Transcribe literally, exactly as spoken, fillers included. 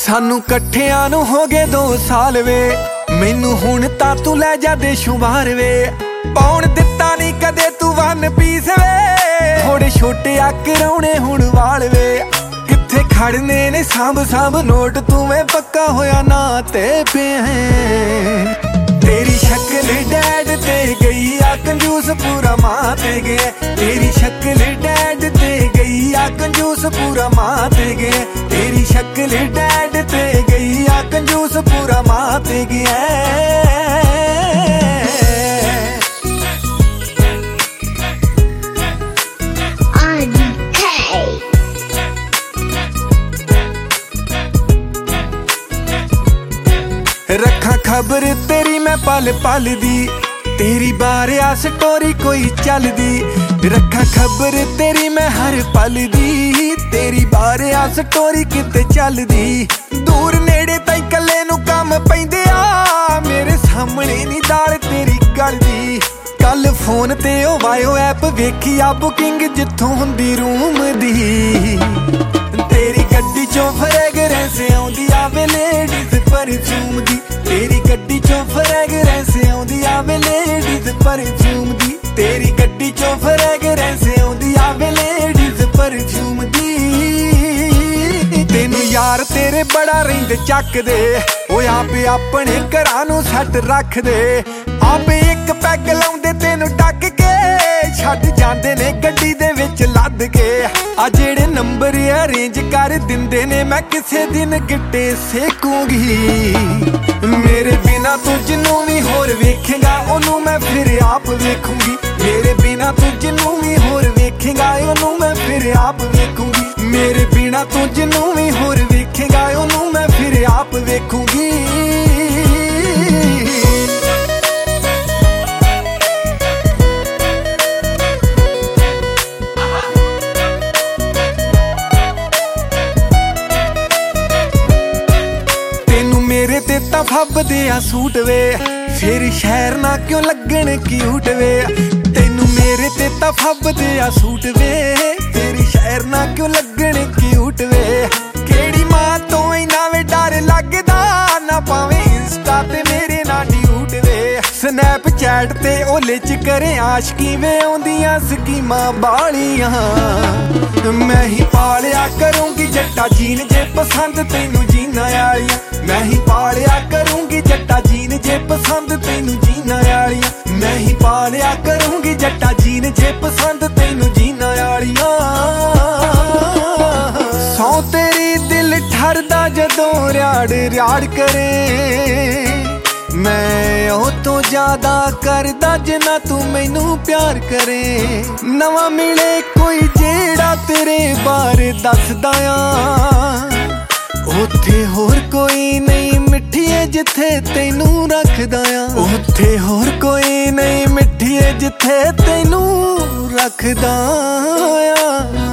सानू कट्ठियां नू हो गए दो साल वे, मैनू हुण तां तू लै जा देशों बाहर वे। पाउण दिता नहीं कदे तू वन पीस वे, थोड़े छोटे आकरौने हुण वाल वे। कित्थे खड़ने ने सांभ सांभ नोट, तू मैं पक्का होया ना ते पे है। तेरी शक्ल डैड ते गई आ कंजूस पूरा मां ते गया। तेरी शक्ल डैड ते गई आ कंजूस पूरा मां ते गया। तेरी शक्ल डैड ते गई आ कंजूस पूरा मां ते गया। रखा खबर तेरी मैं पल पल दी, तेरी बारे आ स्टोरी कोई चलदी। रखा खबर तेरी मैं हर पल दी, तेरी बारे आ स्टोरी किते चलदी। दूर नेड़े ताई कल्ले नू कम पैंदे आ, मेरे सामने नी दाल तेरी गलदी। कल फोन ते ओ वायो ऐप वेखी आ बुकिंग जिथों हुंदी रूम दी। तेरी गड्डी चों फ्रैगरेंस आउंदी आवे लेडीज परफ्यूम दी। तेरी गड्डी चों फ्रैगरेंस आउंदी आवे लेडीज परफ्यूम दी। तेरी गड्डी चों फ्रैगरेंस आउंदी आवे लेडीज परफ्यूम दी। तेनू यार तेरे बड़ा रिंद चक दे, ओ आपे अपने घरां नू सैट रख दे। आपे एक पैग लाउंदे तेनू डक के, छड्ड जांदे ने गड्डी दे विच लद के। आ जेड़े नंबर अरेंज कर दिंदे ने, मैं किसे दिन गिट्टे सेकूंगी। मेरे बिना तू जिन्नू भी होर वेखेगा, ओनू मैं फिर आप वेखूंगी। मेरे बिना तू जिन्नू भी होर वेखेगा, ओनू मैं फिर आप वेखूंगी। मेरे बिना तू जिन्नू भी होर वेखेगा, ओनू मैं फिर आप वेखूंगी। मेरे ते तां फब्बदे आ सूट वे, फिर शहर ना क्यों लगण क्यूट वे। तेनू मेरे ते तां फब्बदे आ सूट वे, फिर शहर ना क्यों लगण क्यूट वे। केड़ी मां तो इना वे डर लगदा, ना पावे इंस्टा ते मेरे ना ड्यूट वे। स्नैपचैट ते ओले च करे आशकी वे, आउंदियां स्कीमां बालियां। मैं ही पालिया करूंगी जट्टा जीन जे पसंद तेनू जीना आलियां। मैं ही पालिया करूंगी जट्टा जीन जे पसंद तेनू जीना आलियां। मैं ही पालिया करूंगी जट्टा जीन जे पसंद तेनू जीना आलियां। सौ तेरी दिल ठरदा जदों रियाड़ रियाड़ करे, मैं ओ तो ज्यादा करदा जिन्ना तू मैनू प्यार करे। नवा मिले कोई जेड़ा तेरे बारे दसदा आ, उत्थे होर कोई नहीं मिठिए जिथे तेनू रखदा आ। उत्थे होर कोई नहीं मिठिए जिथे तेनू रखदा आ।